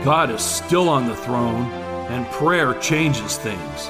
God is still on the throne, and prayer changes things.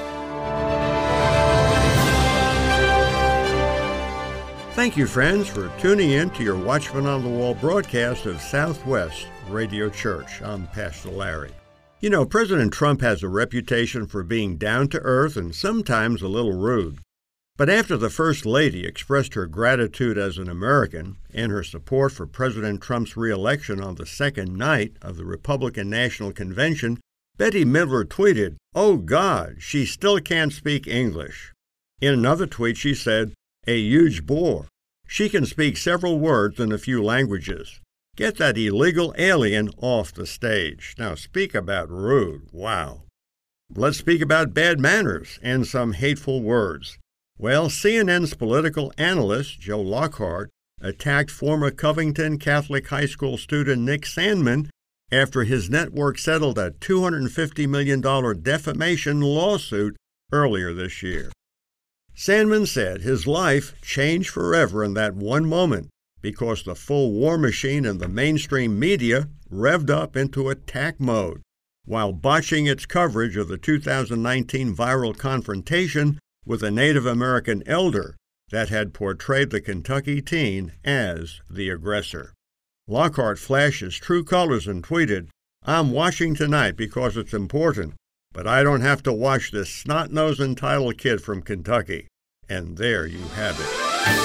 Thank you, friends, for tuning in to your Watchman on the Wall broadcast of Southwest Radio Church. I'm Pastor Larry. You know, President Trump has a reputation for being down to earth and sometimes a little rude. But after the First Lady expressed her gratitude as an American and her support for President Trump's re-election on the second night of the Republican National Convention, Bette Midler tweeted, "Oh God, she still can't speak English." In another tweet, she said, "A huge bore. She can speak several words in a few languages. Get that illegal alien off the stage." Now, speak about rude. Wow. Let's speak about bad manners and some hateful words. Well, CNN's political analyst, Joe Lockhart, attacked former Covington Catholic High School student Nick Sandmann after his network settled a $250 million defamation lawsuit earlier this year. Sandmann said his life changed forever in that one moment because the full war machine in the mainstream media revved up into attack mode while botching its coverage of the 2019 viral confrontation with a Native American elder that had portrayed the Kentucky teen as the aggressor. Lockhart flashed his true colors and tweeted, "I'm watching tonight because it's important, but I don't have to watch this snot-nosed entitled kid from Kentucky." And there you have it.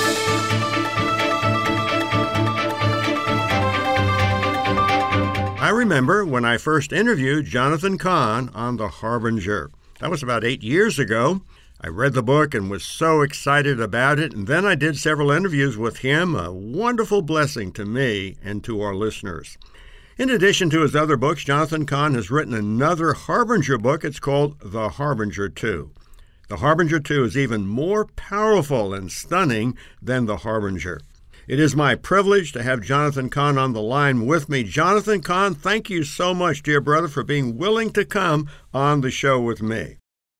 I remember when I first interviewed Jonathan Cahn on The Harbinger. That was about 8 years ago. I read the book and was so excited about it, and then I did several interviews with him, a wonderful blessing to me and to our listeners. In addition to his other books, Jonathan Cahn has written another Harbinger book. It's called The Harbinger 2. The Harbinger 2 is even more powerful and stunning than The Harbinger. It is my privilege to have Jonathan Cahn on the line with me. Jonathan Cahn, thank you so much, dear brother, for being willing to come on the show with me.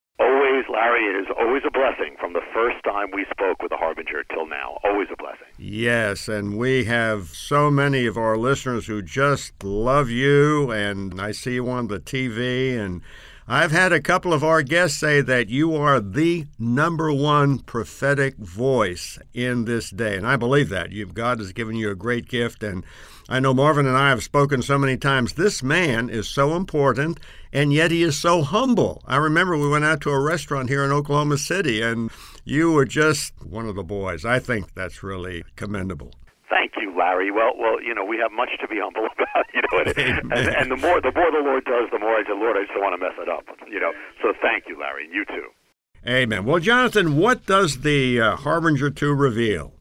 Larry, it is always a blessing from the first time we spoke with The Harbinger till now. Always a blessing. Yes, and we have so many of our listeners who just love you, and I see you on the TV, and I've had a couple of our guests say that you are the number one prophetic voice in this day, and I believe that. God has given you a great gift, and I know Marvin and I have spoken so many times. This man is so important, and yet he is so humble. I remember we went out to a restaurant here in Oklahoma City, and you were just one of the boys. I think that's really commendable. Thank you, Larry. Well, we have much to be humble about, and the more the Lord does, the more I say, Lord, I just don't want to mess it up, So thank you, Larry, and you too. Amen. Well, Jonathan, what does the Harbinger 2 reveal?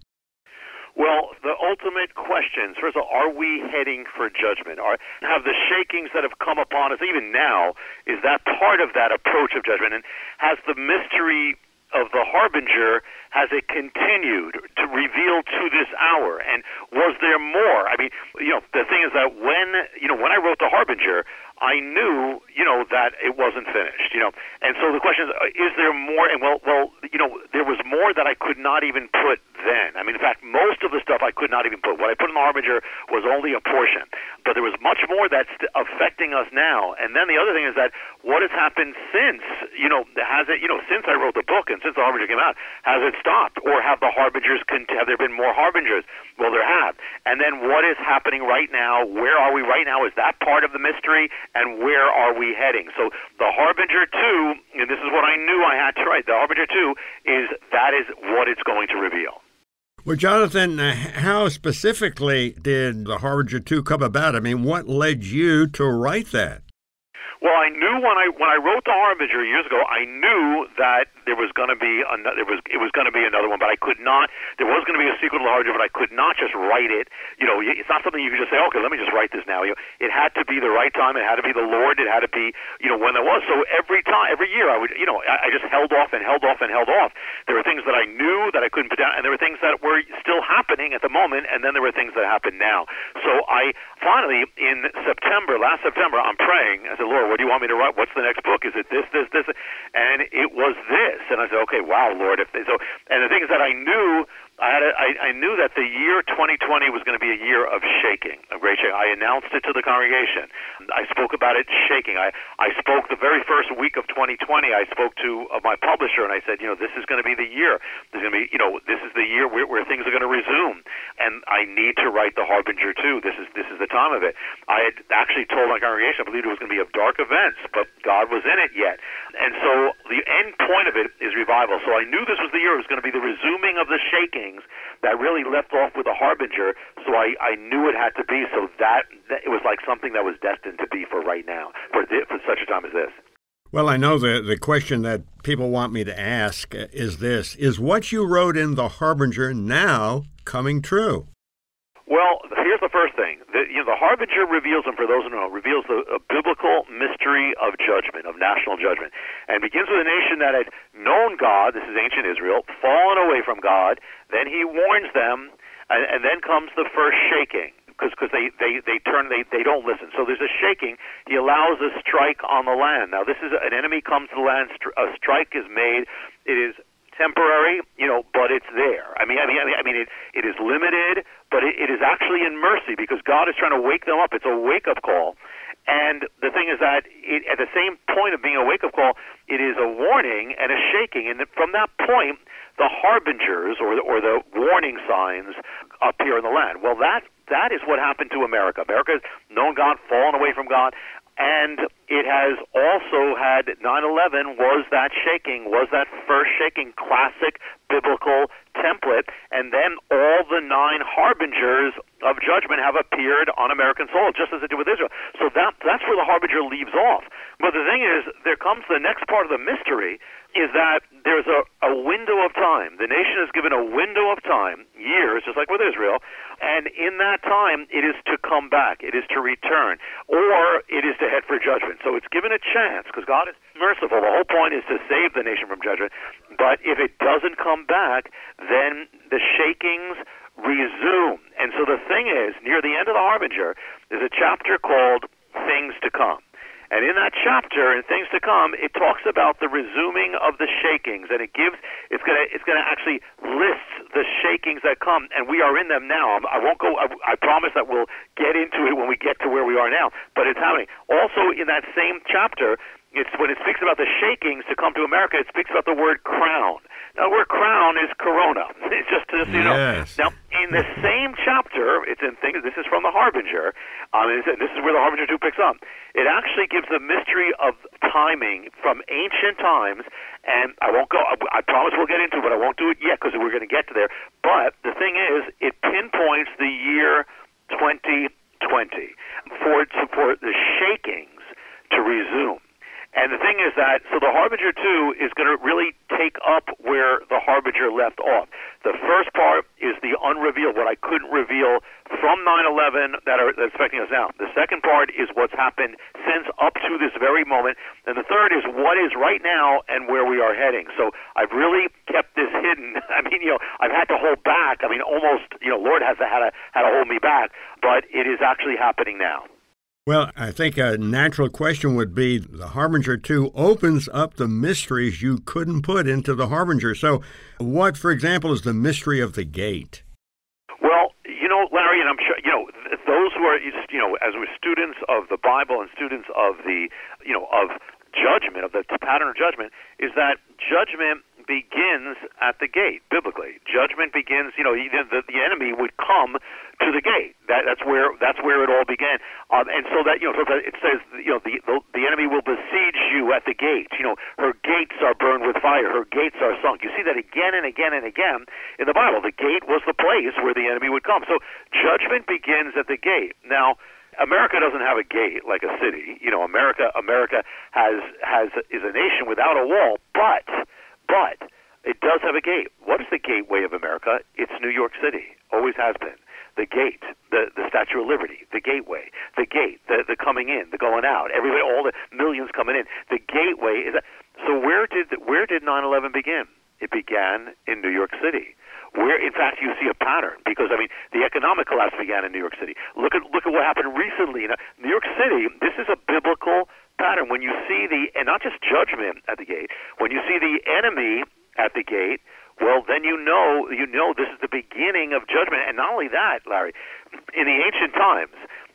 Well, the ultimate questions, first of all, are we heading for judgment? Have the shakings that have come upon us, even now, is that part of that approach of judgment? And has the mystery of the Harbinger, has it continued to reveal to this hour? And was there more? I mean, the thing is that when I wrote the Harbinger, I knew, that it wasn't finished, And so the question is there more? And well, there was more that I could not even put then. I mean, in fact, most of the stuff I could not even put. What I put in the Harbinger was only a portion. But there was much more that's affecting us now. And then the other thing is that what has happened since, since I wrote the book and since the Harbinger came out, has it stopped? Or have the Harbingers, have there been more Harbingers? Well, there have. And then what is happening right now? Where are we right now? Is that part of the mystery? And where are we heading? So the Harbinger 2, and this is what I knew I had to write, the Harbinger 2 is what it's going to reveal. Well, Jonathan, how specifically did the Harbinger 2 come about? I mean, what led you to write that? Well, I knew when I wrote the Harbinger years ago, I knew that there was going to be it was going to be another one, but I could not. There was going to be a sequel to the Harbinger, but I could not just write it. It's not something you can just say, okay, let me just write this now. It had to be the right time. It had to be the Lord. It had to be when it was. So every year I would I just held off and held off and held off. There were things that I knew that I couldn't put down, and there were things that were still happening at the moment, and then there were things that happened now. So I finally in last September, I'm praying. I said, Lord, what do you want me to write? What's the next book? Is it this? And it was this. And I said, okay, wow, Lord. And the thing is that I knew I knew that the year 2020 was going to be a year of shaking, of great shaking. I announced it to the congregation. I spoke about it shaking. I spoke the very first week of 2020. I spoke to my publisher, and I said, this is going to be the year. There's going to be, this is the year where things are going to resume, and I need to write The Harbinger too. This is the time of it. I had actually told my congregation I believed it was going to be of dark events, but God was in it yet. And so the end point of it is revival. So I knew this was the year. It was going to be the resuming of the shaking that really left off with a harbinger, so I knew it had to be, so that it was like something that was destined to be for right now, for such a time as this. Well, I know the question that people want me to ask is this: is what you wrote in The Harbinger now coming true? Well, here's the first thing. The Harbinger reveals, and for those who know, reveals the biblical mystery of judgment, of national judgment, and begins with a nation that had known God, this is ancient Israel, fallen away from God. Then he warns them, and then comes the first shaking, because they don't listen. So there's a shaking. He allows a strike on the land. Now, this is an enemy comes to the land, a strike is made. It is temporary, but it's there. I mean, it is limited, but it is actually in mercy, because God is trying to wake them up. It's a wake-up call. And the thing is that at the same point of being a wake-up call, it is a warning and a shaking. And from that point, the harbingers or the warning signs appear in the land. Well, that is what happened to America. America has known God, fallen away from God, and it has also had 9/11 was that shaking, was that first shaking, classic biblical template, and then all the 9 harbingers of judgment have appeared on American soil, just as it did with Israel. So that's where the harbinger leaves off. But the thing is, there comes the next part of the mystery, is that there's a window of time. The nation is given a window of time, years, just like with Israel, and in that time, it is to come back, it is to return, or it is to head for judgment. So it's given a chance, because God is merciful. The whole point is to save the nation from judgment. But if it doesn't come back, then the shakings resume. And so the thing is, near the end of the Harbinger, there's a chapter called Things to Come. And in that chapter, in Things to Come, it talks about the resuming of the shakings, and it's going to actually list the shakings that come, and we are in them now. I won't go. I promise that we'll get into it when we get to where we are now. But it's happening. Also, in that same chapter, it's when it speaks about the shakings to come to America, it speaks about the word crown. Now, the word crown is corona. It's just to you know. Now, in the same chapter, it's in Things. This is from the Harbinger. This is where the Harbinger 2 picks up. It actually gives the mystery of timing from ancient times, and I won't go. I promise we'll get into it, but I won't do it yet because we're going to get to there. But the thing is, it pinpoints the year 2020 for the shakings to resume. And the thing is that, so the Harbinger 2 is going to really take up where the Harbinger left off. The first part is the unrevealed, what I couldn't reveal from 9/11 that's affecting us now. The second part is what's happened since up to this very moment. And the third is what is right now and where we are heading. So I've really kept this hidden. I mean, I've had to hold back. I mean, almost, Lord has had to hold me back. But it is actually happening now. Well, I think a natural question would be, the Harbinger 2 opens up the mysteries you couldn't put into the Harbinger. So what, for example, is the mystery of the gate? Well, Larry, and I'm sure, those who are, as we're students of the Bible and students of the, of judgment, of the pattern of judgment, is that judgment begins at the gate, biblically. Judgment begins, the enemy would come to the gate. That's where it all began. And so that, it says, the enemy will besiege you at the gate. Her gates are burned with fire. Her gates are sunk. You see that again and again and again in the Bible. The gate was the place where the enemy would come. So judgment begins at the gate. Now, America doesn't have a gate like a city. America is a nation without a wall, but it does have a gate. What is the gateway of America? It's New York City. Always has been. The gate, the Statue of Liberty, the gateway, the gate, the coming in, the going out, everybody, all the millions coming in. The gateway is. So where did 9/11 begin? It began in New York City, where in fact you see a pattern, because the economic collapse began in New York City. Look at what happened recently. New York City. This is a biblical pattern. When you see and not just judgment at the gate, when you see the enemy at the gate, well, then you know this is the beginning of judgment. And not only that, Larry, in the ancient times,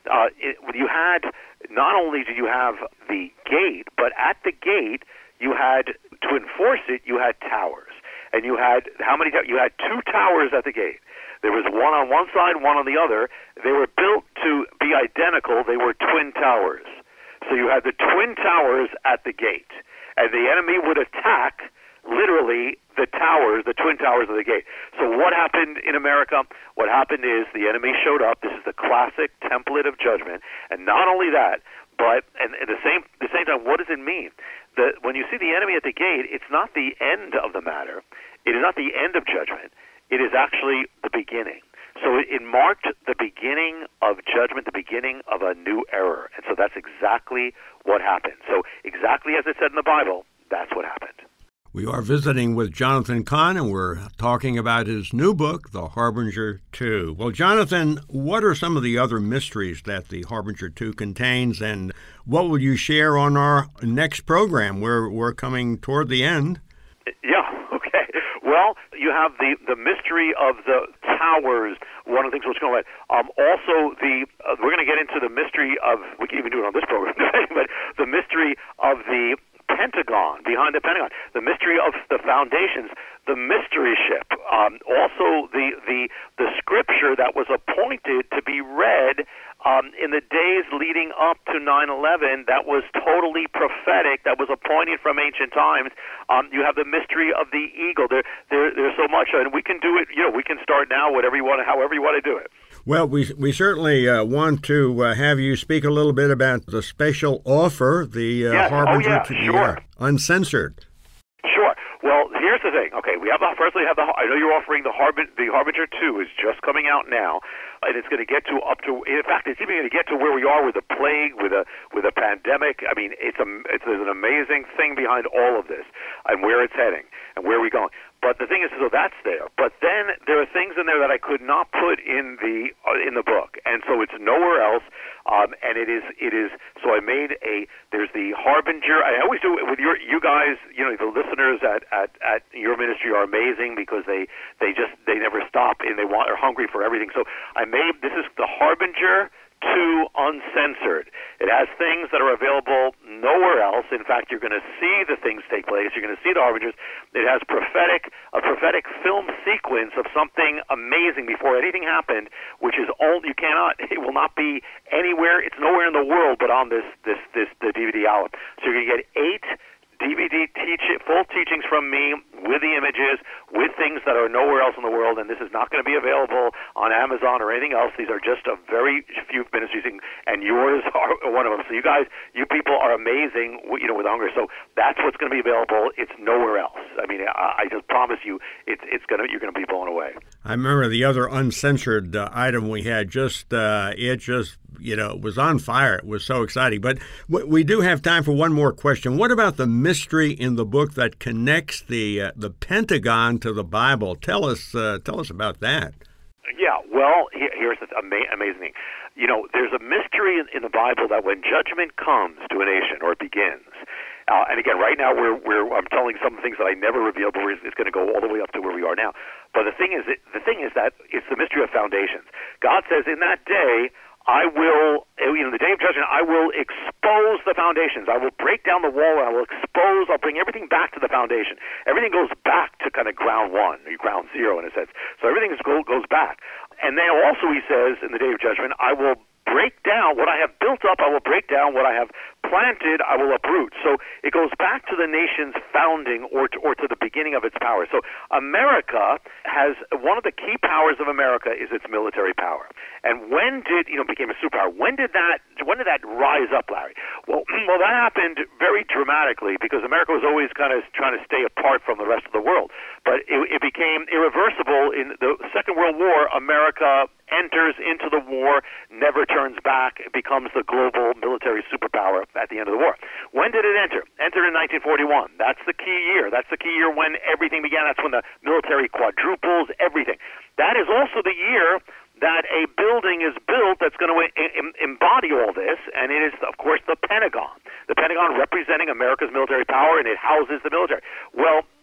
you had, not only did you have the gate, but at the gate you had, to enforce it, you had towers. And you had, how many towers? You had 2 towers at the gate. There was one on one side, one on the other. They were built to be identical. They were twin towers. So you had the twin towers at the gate. And the enemy would attack, literally, the towers, the twin towers of the gate. So what happened in America? What happened is the enemy showed up. This is the classic template of judgment. And not only that, but and at the same time, what does it mean? When you see the enemy at the gate, it's not the end of the matter. It is not the end of judgment. It is actually the beginning. So it marked the beginning of judgment, the beginning of a new era. And so that's exactly what happened. So exactly as it said in the Bible, that's what happened. We are visiting with Jonathan Cahn, and we're talking about his new book, The Harbinger 2. Well, Jonathan, what are some of the other mysteries that The Harbinger 2 contains, and what will you share on our next program? We're coming toward the end. Yeah, okay. Well, you have the mystery of the towers, one of the things that's going on. Also, we're going to get into the mystery of, we can even do it on this program, but the mystery of the Pentagon, behind the Pentagon, the mystery of the foundations, the mystery ship, also the scripture that was appointed to be read in the days leading up to 9/11, that was totally prophetic, that was appointed from ancient times. You have the mystery of the eagle. There's so much, and we can do it. We can start now, whatever you want, however you want to do it. Well, we certainly want to have you speak a little bit about the special offer, the Harbinger to sure. Uncensored. Sure. Well, here's the thing. Okay, I know you're offering the Harbinger 2 is just coming out now, and it's going to get in fact, it's even going to get to where we are with the plague, with a pandemic. I mean, there's an amazing thing behind all of this, and where it's heading, and where we're going. But the thing is, so that's there. But then there are things in there that I could not put in the book, and so it's nowhere else. And it is. So I made there's the Harbinger. I always do it with you guys. The listeners at your ministry are amazing because they never stop and are hungry for everything. So this is the Harbinger 2 Uncensored. It has things that are available nowhere else. In fact, you're going to see the things take place. You're going to see the Harbingers. It has a prophetic film sequence of something amazing before anything happened, which is it will not be anywhere. It's nowhere in the world but on the DVD album. So you're going to get 8 DVD full teachings from me with the images, with things that are nowhere else in the world, and this is not going to be available on Amazon or anything else. These are just a very few ministries, and yours are one of them. So you people are amazing, with hunger. So that's what's going to be available. It's nowhere else. I mean, I just promise you, you're going to be blown away. I remember the other uncensored item we had. It was on fire. It was so exciting. But we do have time for one more question. What about the mystery in the book that connects the Pentagon to the Bible? Tell us about that. Yeah, well, here's the amazing thing. There's a mystery in the Bible that when judgment comes to a nation, or it begins, and again, right now I'm telling some things that I never revealed, but it's going to go all the way up to where we are now. But the thing is that it's the mystery of foundations. God says, in that day, I will, the day of judgment, I will expose the foundations. I will break down the wall, and I'll bring everything back to the foundation. Everything goes back to kind of ground one, or ground zero in a sense. So everything goes back. And then also he says, in the day of judgment, I will break down what I have built up. I will break down what I have planted. I will uproot. So it goes back to the nation's founding, or to the beginning of its power. So America has, one of the key powers of America is its military power. And when did became a superpower? When did that rise up, Larry? Well, that happened very dramatically because America was always kind of trying to stay apart from the rest of the world. But it became irreversible in the Second World War. America enters into the war, never turns back. It becomes the global military superpower at the end of the war. When did it enter? Entered in 1941. That's the key year. That's the key year when everything began. That's when the military quadruples, everything. That is also the year that a building is built that's going to embody all this, and it is, of course, the Pentagon. The Pentagon representing America's military power, and it houses the military. Well,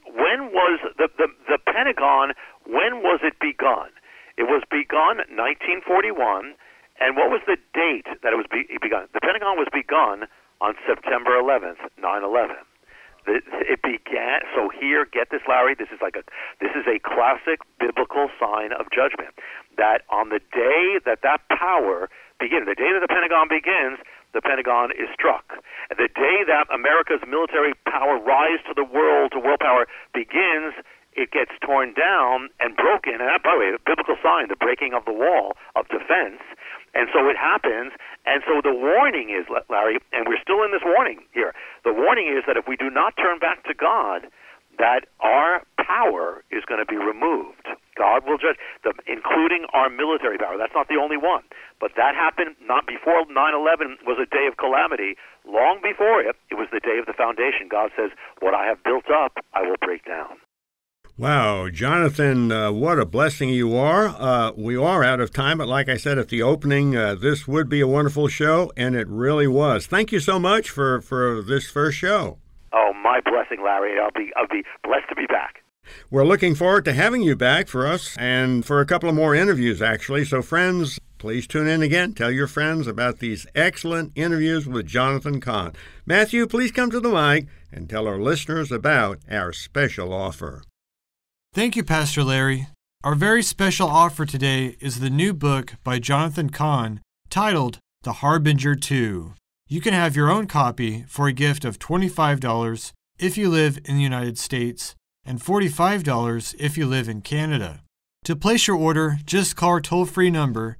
when was the Pentagon, when was it begun? It was begun 1941, and what was the date that it was begun? The Pentagon was begun on September 11th, 9/11. It began. So here, get this, Larry. This is a classic biblical sign of judgment. That on the day that power begins, the day that the Pentagon begins, the Pentagon is struck. And the day that America's military power rise to world power begins, it gets torn down and broken. And that, by the way, a biblical sign, the breaking of the wall of defense. And so it happens. And so the warning is, Larry, and we're still in this warning here, the warning is that if we do not turn back to God, that our power is going to be removed. God will judge, including our military power. That's not the only one. But that happened not before 9/11 was a day of calamity. Long before it, it was the day of the foundation. God says, what I have built up, I will break down. Wow, Jonathan, what a blessing you are. We are out of time, but like I said at the opening, this would be a wonderful show, and it really was. Thank you so much for this first show. Oh, my blessing, Larry. I'll be blessed to be back. We're looking forward to having you back for us and for a couple of more interviews, actually. So, friends, please tune in again. Tell your friends about these excellent interviews with Jonathan Cahn. Matthew, please come to the mic and tell our listeners about our special offer. Thank you, Pastor Larry. Our very special offer today is the new book by Jonathan Cahn titled The Harbinger 2. You can have your own copy for a gift of $25 if you live in the United States and $45 if you live in Canada. To place your order, just call our toll-free number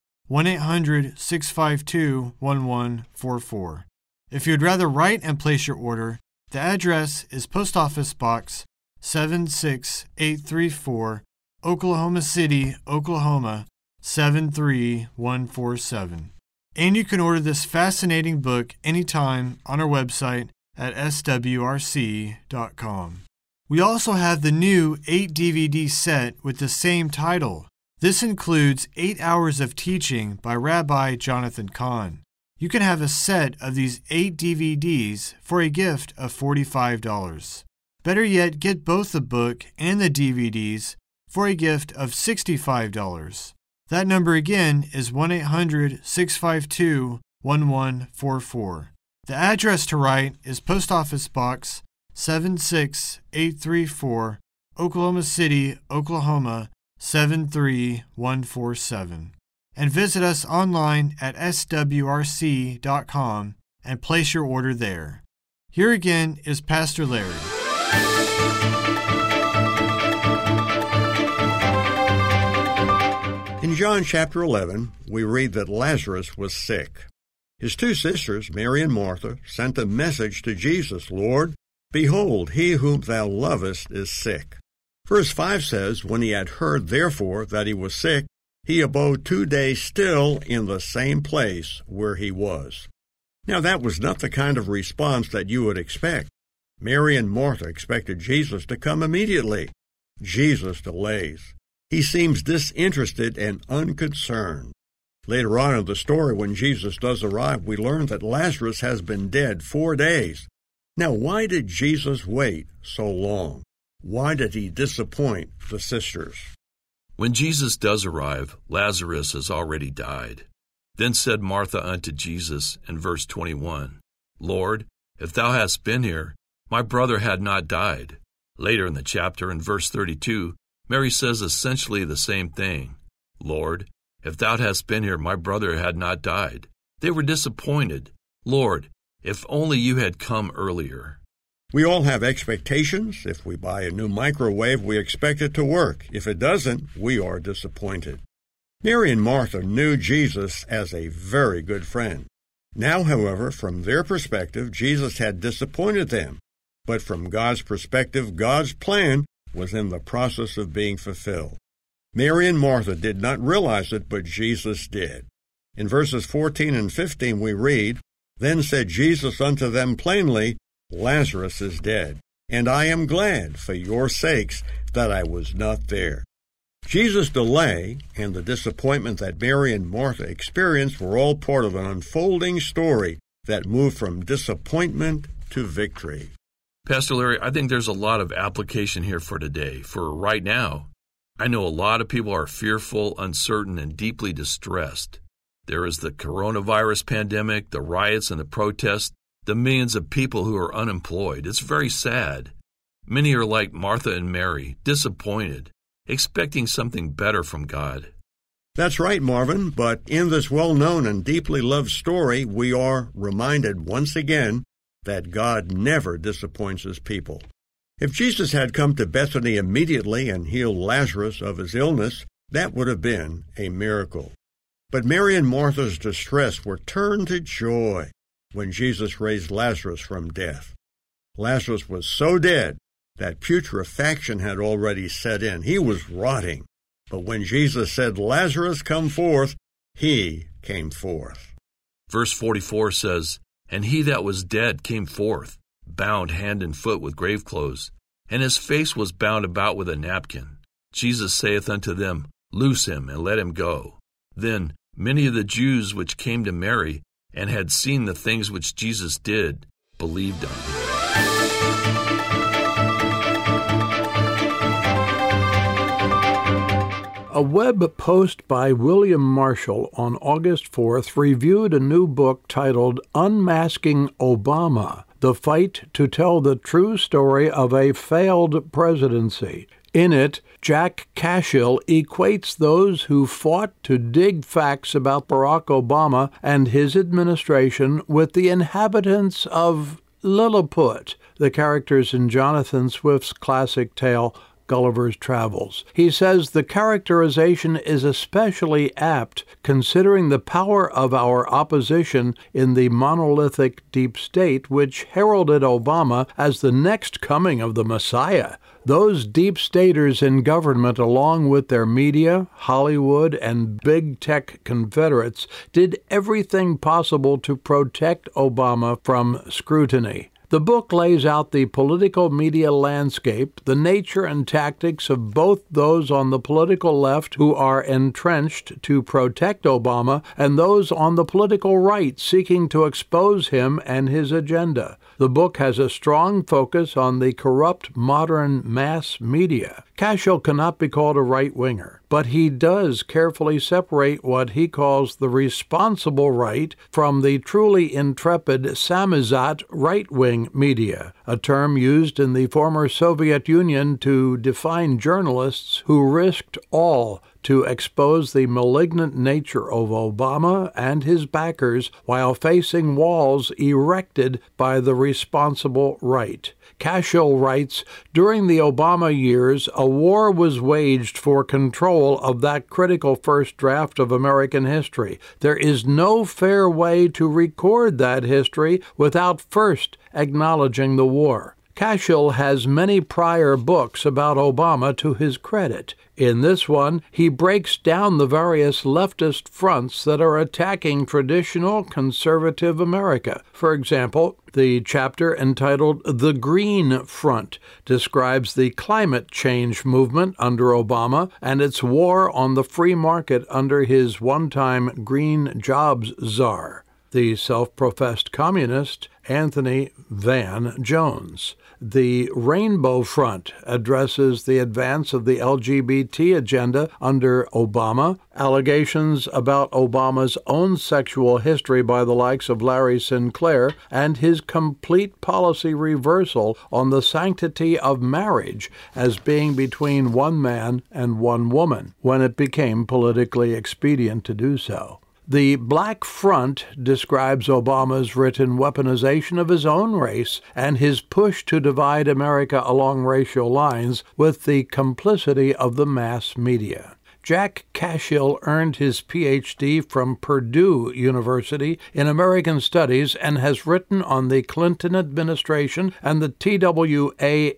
1-800-652-1144. If you'd rather write and place your order, the address is Post Office Box 76834, Oklahoma City, Oklahoma 73147. And you can order this fascinating book anytime on our website at swrc.com. We also have the new 8-DVD set with the same title. This includes 8 hours of teaching by Rabbi Jonathan Cahn. You can have a set of these 8 DVDs for a gift of $45. Better yet, get both the book and the DVDs for a gift of $65. That number again is 1-800-652-1144. The address to write is Post Office Box 76834, Oklahoma City, Oklahoma 73147. And visit us online at swrc.com and place your order there. Here again is Pastor Larry. In John chapter 11, we read that Lazarus was sick. His 2 sisters, Mary and Martha, sent a message to Jesus, Lord, behold, he whom thou lovest is sick. Verse 5 says, when he had heard, therefore, that he was sick, he abode 2 days still in the same place where he was. Now that was not the kind of response that you would expect. Mary and Martha expected Jesus to come immediately. Jesus delays. He seems disinterested and unconcerned. Later on in the story, when Jesus does arrive, we learn that Lazarus has been dead 4 days. Now, why did Jesus wait so long? Why did he disappoint the sisters? When Jesus does arrive, Lazarus has already died. Then said Martha unto Jesus in verse 21, Lord, if thou hadst been here, my brother had not died. Later in the chapter, in verse 32, Mary says essentially the same thing. Lord, if thou hadst been here, my brother had not died. They were disappointed. Lord, if only you had come earlier. We all have expectations. If we buy a new microwave, we expect it to work. If it doesn't, we are disappointed. Mary and Martha knew Jesus as a very good friend. Now, however, from their perspective, Jesus had disappointed them. But from God's perspective, God's plan was in the process of being fulfilled. Mary and Martha did not realize it, but Jesus did. In verses 14 and 15 we read, Then said Jesus unto them plainly, Lazarus is dead, and I am glad for your sakes that I was not there. Jesus' delay and the disappointment that Mary and Martha experienced were all part of an unfolding story that moved from disappointment to victory. Pastor Larry, I think there's a lot of application here for today. For right now, I know a lot of people are fearful, uncertain, and deeply distressed. There is the coronavirus pandemic, the riots and the protests, the millions of people who are unemployed. It's very sad. Many are like Martha and Mary, disappointed, expecting something better from God. That's right, Marvin, but in this well-known and deeply loved story, we are reminded once again that God never disappoints his people. If Jesus had come to Bethany immediately and healed Lazarus of his illness, that would have been a miracle. But Mary and Martha's distress were turned to joy when Jesus raised Lazarus from death. Lazarus was so dead that putrefaction had already set in. He was rotting. But when Jesus said, "Lazarus, come forth," he came forth. Verse 44 says, "And he that was dead came forth, bound hand and foot with grave clothes, and his face was bound about with a napkin. Jesus saith unto them, Loose him, and let him go. Then many of the Jews which came to Mary, and had seen the things which Jesus did, believed on him." A web post by William Marshall on August 4th reviewed a new book titled Unmasking Obama, The Fight to Tell the True Story of a Failed Presidency. In it, Jack Cashill equates those who fought to dig facts about Barack Obama and his administration with the inhabitants of Lilliput, the characters in Jonathan Swift's classic tale, Gulliver's Travels. He says the characterization is especially apt considering the power of our opposition in the monolithic deep state which heralded Obama as the next coming of the Messiah. Those deep staters in government, along with their media, Hollywood, and big tech confederates, did everything possible to protect Obama from scrutiny. The book lays out the political media landscape, the nature and tactics of both those on the political left who are entrenched to protect Obama and those on the political right seeking to expose him and his agenda. The book has a strong focus on the corrupt modern mass media. Cashill cannot be called a right-winger, but he does carefully separate what he calls the responsible right from the truly intrepid samizdat right-wing media, a term used in the former Soviet Union to define journalists who risked all to expose the malignant nature of Obama and his backers while facing walls erected by the responsible right. Cashill writes, during the Obama years, a war was waged for control of that critical first draft of American history. There is no fair way to record that history without first acknowledging the war. Cashill has many prior books about Obama to his credit. In this one, he breaks down the various leftist fronts that are attacking traditional conservative America. For example, the chapter entitled The Green Front describes the climate change movement under Obama and its war on the free market under his one-time green jobs czar, the self-professed communist Anthony Van Jones. The Rainbow Front addresses the advance of the LGBT agenda under Obama, allegations about Obama's own sexual history by the likes of Larry Sinclair, and his complete policy reversal on the sanctity of marriage as being between one man and one woman, when it became politically expedient to do so. The Black Front describes Obama's written weaponization of his own race and his push to divide America along racial lines with the complicity of the mass media. Jack Cashill earned his Ph.D. from Purdue University in American Studies and has written on the Clinton administration and the TWA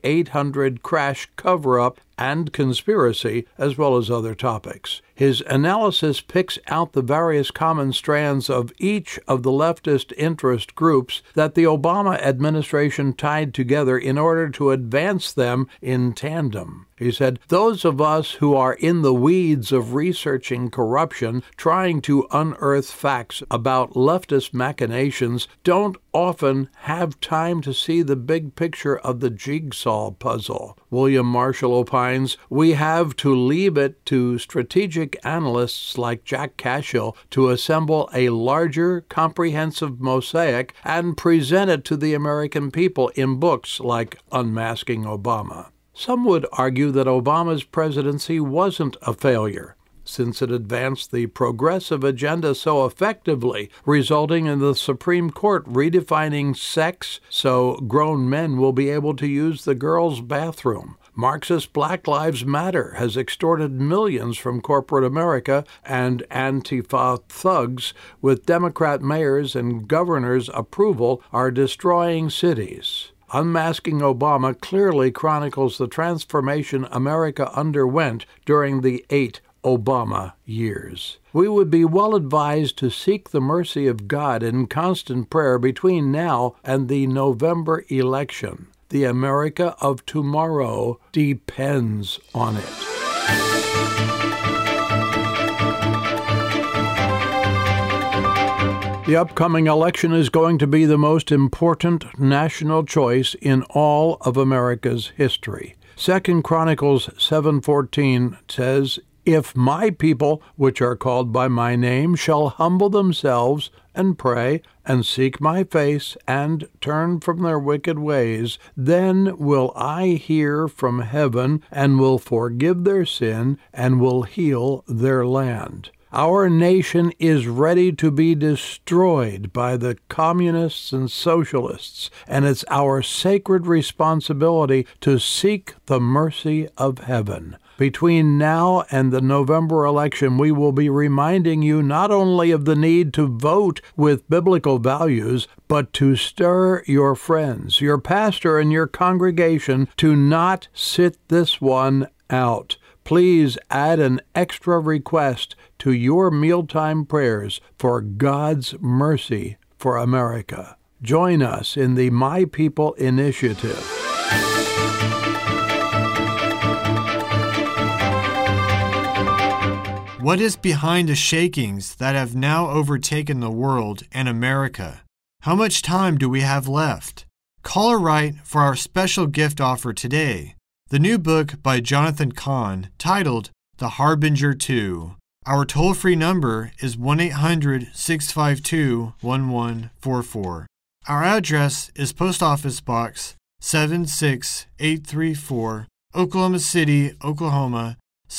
800 crash cover-up and conspiracy, as well as other topics. His analysis picks out the various common strands of each of the leftist interest groups that the Obama administration tied together in order to advance them in tandem. He said, those of us who are in the weeds of researching corruption, trying to unearth facts about leftist machinations, don't often have time to see the big picture of the jigsaw puzzle. William Marshall opines, we have to leave it to strategic analysts like Jack Cashill to assemble a larger, comprehensive mosaic and present it to the American people in books like Unmasking Obama. Some would argue that Obama's presidency wasn't a failure, since it advanced the progressive agenda so effectively, resulting in the Supreme Court redefining sex so grown men will be able to use the girls' bathroom. Marxist Black Lives Matter has extorted millions from corporate America, and Antifa thugs, with Democrat mayors and governors' approval, are destroying cities. Unmasking Obama clearly chronicles the transformation America underwent during the 8 Obama years. We would be well advised to seek the mercy of God in constant prayer between now and the November election. The America of tomorrow depends on it. The upcoming election is going to be the most important national choice in all of America's history. 2 Chronicles 7:14 says, "If my people, which are called by my name, shall humble themselves and pray and seek my face and turn from their wicked ways, then will I hear from heaven and will forgive their sin and will heal their land." Our nation is ready to be destroyed by the communists and socialists, and it's our sacred responsibility to seek the mercy of heaven. Between now and the November election, we will be reminding you not only of the need to vote with biblical values, but to stir your friends, your pastor, and your congregation to not sit this one out. Please add an extra request to your mealtime prayers for God's mercy for America. Join us in the My People initiative. What is behind the shakings that have now overtaken the world and America? How much time do we have left? Call or write for our special gift offer today. The new book by Jonathan Cahn, titled The Harbinger 2. Our toll-free number is 1-800-652-1144. Our address is Post Office Box 76834, Oklahoma City, Oklahoma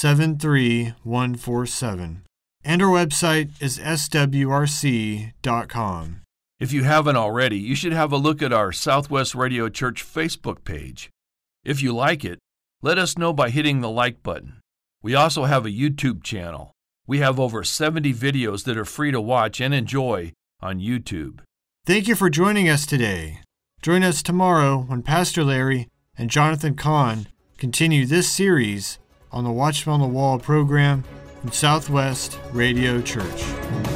73147. And our website is swrc.com. If you haven't already, you should have a look at our Southwest Radio Church Facebook page. If you like it, let us know by hitting the like button. We also have a YouTube channel. We have over 70 videos that are free to watch and enjoy on YouTube. Thank you for joining us today. Join us tomorrow when Pastor Larry and Jonathan Cahn continue this series on the Watchman on the Wall program from Southwest Radio Church.